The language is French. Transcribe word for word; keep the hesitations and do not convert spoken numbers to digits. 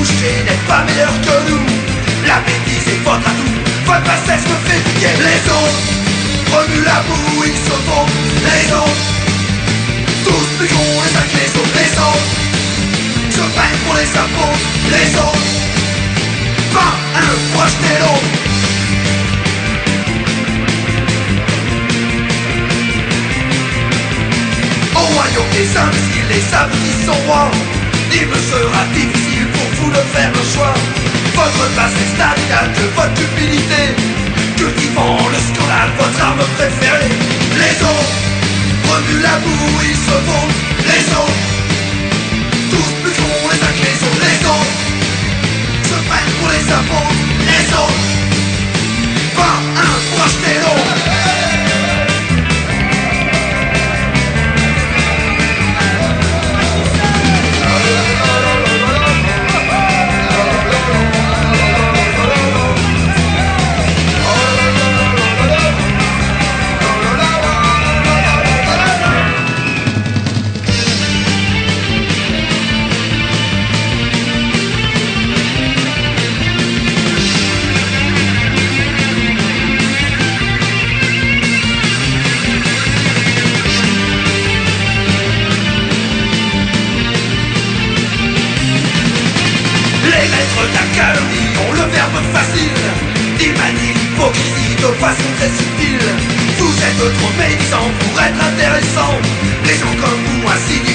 boucher n'est pas meilleur que nous. La bêtise est votre atout, votre bassesse me fait piquer. Les autres remuent la boue, ils se font. Les autres, tous plus gros les uns que les autres. Les autres se prennent pour les impôts. Les autres, pas un pour acheter l'autre. Au royaume des imbéciles, les abrutis sont rois. Il me sera difficile pour vous de faire le choix. Votre place reste la de votre cupidité. Cultivant le scandale, votre arme préférée. Les autres remuent la boue, ils se vont. Les autres, tous plus gros les uns que les autres. Les autres se prennent pour les impôts. Les autres, pas un pour acheter l'autre. Ont le verbe facile, ils manient l'hypocrisie de façon très subtile. Vous êtes trop médisants pour être intéressants. Les gens comme vous incitent